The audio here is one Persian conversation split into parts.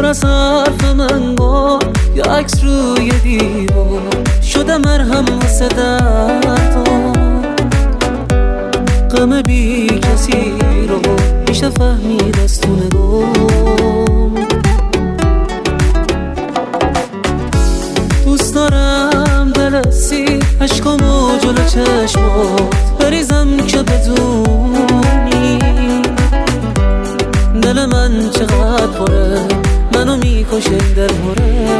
از حرف من با یا عکس روی دیوار شده مرهم واسه دردم. غم بی کسی رو میشه فهمید از تو نگام. دوست دارم دل سی عشقامو جلو چشمات بریزم که بدونی دل من چقدر پره، منو میکشه این دل پره.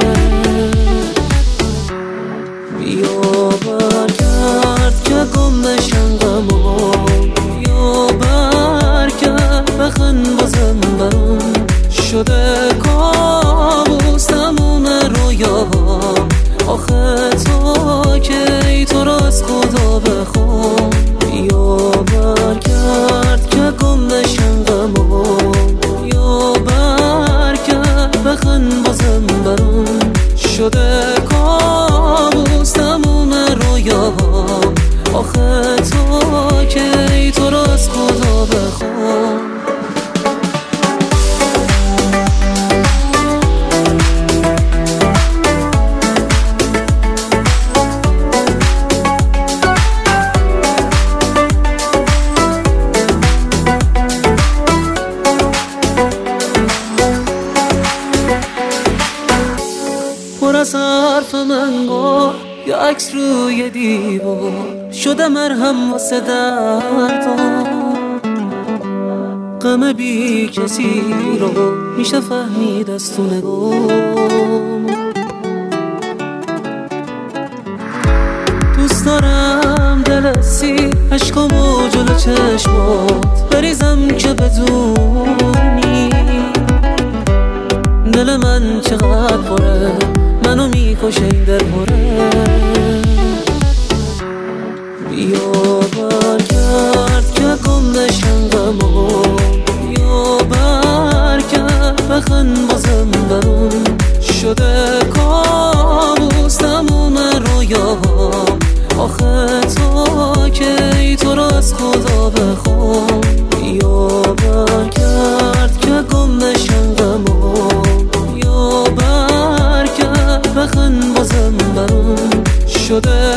بیا برگرد که گم بشن غمام، بیا برگرد بخند بازم برام. شده کابوس تموم رویاهام، آخه تا کی تو را از خدا بخوام. بیا برگرد که گم بشن غمام، بیا برگرد بخند بازم برام. شده کابوس تموم رویاهام، آخه تا کی تو را از خدا بخوام. پر از حرف من گفت یا عکس روی دیوار شده مرهم واسه دردم. غم بی کسی رو میشه فهمید از تو نگام. دوست دارم دل سی عشقامو جلو چشمات بریزم که بدونی دل من چقدر پره، منو میکشه این دل پره. بیا برگرد که گم بشن غمام، بیا برگرد بخند بازم برام. شده کابوس تموم رویاهام، آخه تا کی تو را از خدا بخوام. بیا برگرد که گم بشن غمام، بیا برگرد بخند بازم برام. شده